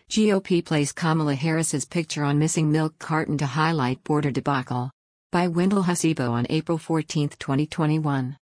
GOP plays Kamala Harris's picture on missing milk carton to highlight border debacle. By Wendell Hasibo on April 14, 2021.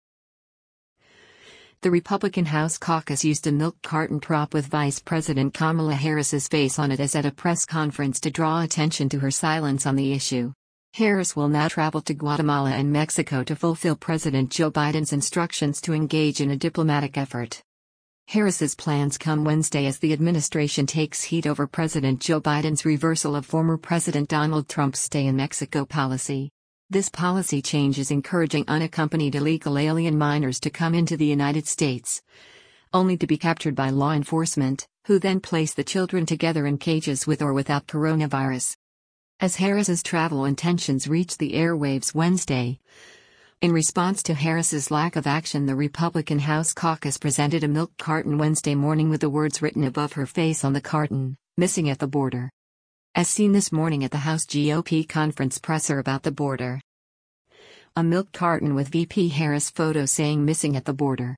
The Republican House caucus used a milk carton prop with Vice President Kamala Harris's face on it as at a press conference to draw attention to her silence on the issue. Harris will now travel to Guatemala and Mexico to fulfill President Joe Biden's instructions to engage in a diplomatic effort. Harris's plans come Wednesday as the administration takes heat over President Joe Biden's reversal of former President Donald Trump's stay in Mexico policy. This policy change is encouraging unaccompanied illegal alien minors to come into the United States, only to be captured by law enforcement, who then place the children together in cages with or without coronavirus. As Harris's travel intentions reached the airwaves Wednesday, in response to Harris's lack of action, the Republican House caucus presented a milk carton Wednesday morning with the words written above her face on the carton, "Missing at the border." As seen this morning at the House GOP conference presser about the border. A milk carton with VP Harris photo saying "Missing at the border."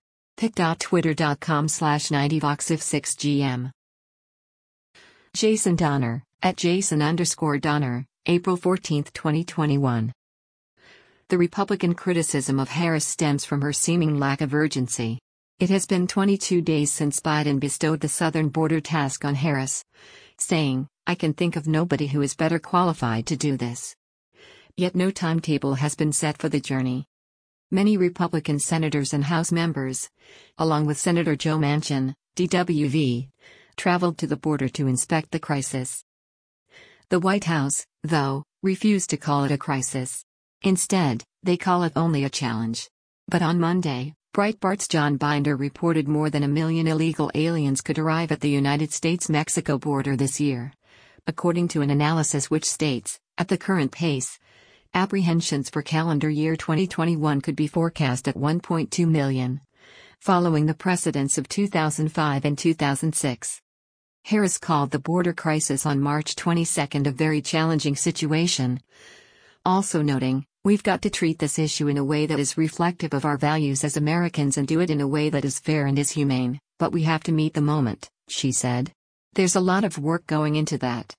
pic.twitter.com/90voxif6gm. Jason Donner, @Jason_Donner, April 14, 2021. The Republican criticism of Harris stems from her seeming lack of urgency. It has been 22 days since Biden bestowed the southern border task on Harris, saying, "I can think of nobody who is better qualified to do this." Yet no timetable has been set for the journey. Many Republican senators and House members, along with Senator Joe Manchin, DWV, traveled to the border to inspect the crisis. The White House, though, refused to call it a crisis. Instead, they call it only a challenge. But on Monday, Breitbart's John Binder reported more than 1 million illegal aliens could arrive at the United States-Mexico border this year. According to an analysis which states, at the current pace, apprehensions for calendar year 2021 could be forecast at 1.2 million, following the precedents of 2005 and 2006. Harris called the border crisis on March 22 a very challenging situation, also noting, "We've got to treat this issue in a way that is reflective of our values as Americans and do it in a way that is fair and is humane, but we have to meet the moment," she said. "There's a lot of work going into that."